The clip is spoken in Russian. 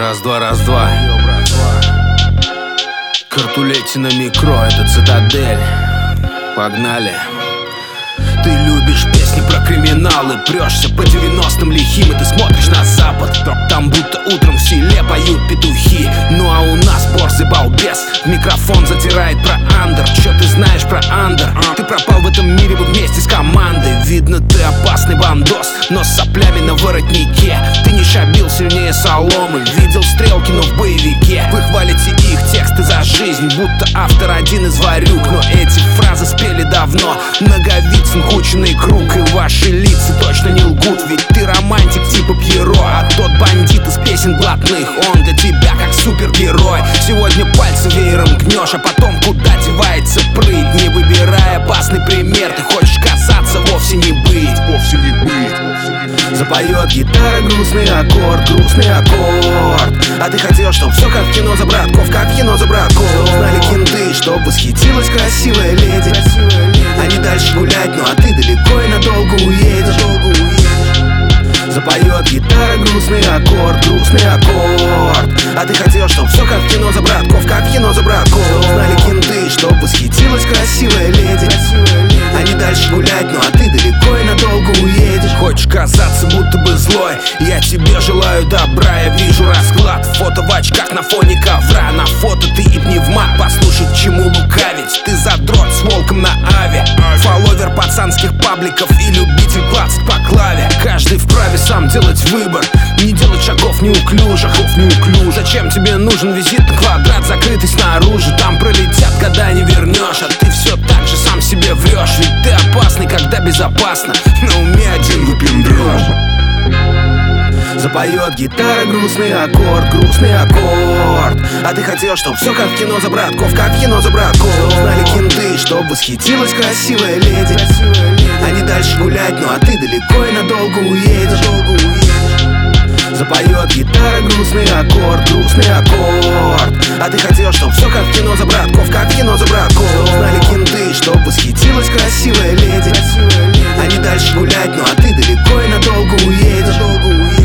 Раз-два, раз-два. Картулетти на микро, это цитадель. Погнали. Ты любишь песни про криминалы, прешься по 90-м лихим, и ты смотришь на запад. Там будто утром в селе поют петухи. Ну а у нас борзый балбес в микрофон затирает про андер. Чё ты знаешь про андер? Ты пропал в этом мире бы вместе с командой. Видно, ты опасный бандос, но с соплями на воротнике. Ты не шабил сильнее соломы, видел стрелки, но в боевике. Вы хвалите их тексты за жизнь, будто автор один из ворюк. Но эти фразы спели давно. Наговицын, кучный круг, и ваши лица точно не лгут. Ведь ты романтик типа Пьеро, а тот бандит из песен блатных, он для тебя как супергерой. Сегодня пальцы веером гнешь, а потом куда девается прыть. Не выбирай опасный пример, ты хочешь казаться, вовсе не быть. Запоет гитара грустный аккорд, а ты хотел, чтоб все как в кино за братков, как в кино за братков. Знали кенты, чтоб восхитилась красивая леди, а не дальше гулять, ну а ты далеко и надолго уедешь. Запоет гитара грустный аккорд, а ты хотел, чтоб все как в кино за братков, как в кино за братков. Знали кенты, чтоб восхитилась красивая леди, а не дальше гулять, ну а ты далеко и надолго уедешь. Хочешь казаться будто бы злой, я тебе желаю добра. Я вижу расклад, фото в очках на фоне ковра. На фото ты и пневмат, послушай, к чему лукавить. Ты задрот с волком на аве, фолловер пацанских пабликов и любитель клацать по клаве. Каждый вправе сам делать выбор, не делать шагов неуклюжих. Зачем тебе нужен визитный квадрат, закрытый снаружи? Там пролетят года, не вернешь, а ты все так же сам себе врешь. Ведь ты опасный, когда безопасно, на уме один выпендрёж. Запоет гитара грустный аккорд, а ты хотел, чтоб все как в кино за братков, как в кино за братков. Знали кенты, чтоб восхитилась красивая леди, а не дальше гулять, ну а ты далеко и надолго уедешь. Запоет гитара грустный аккорд, а ты хотел, чтоб все как в кино за братков, как в кино за братков. Знали кенты, чтоб восхитилась красивая леди, а не дальше гулять, ну а ты далеко и надолго уедешь.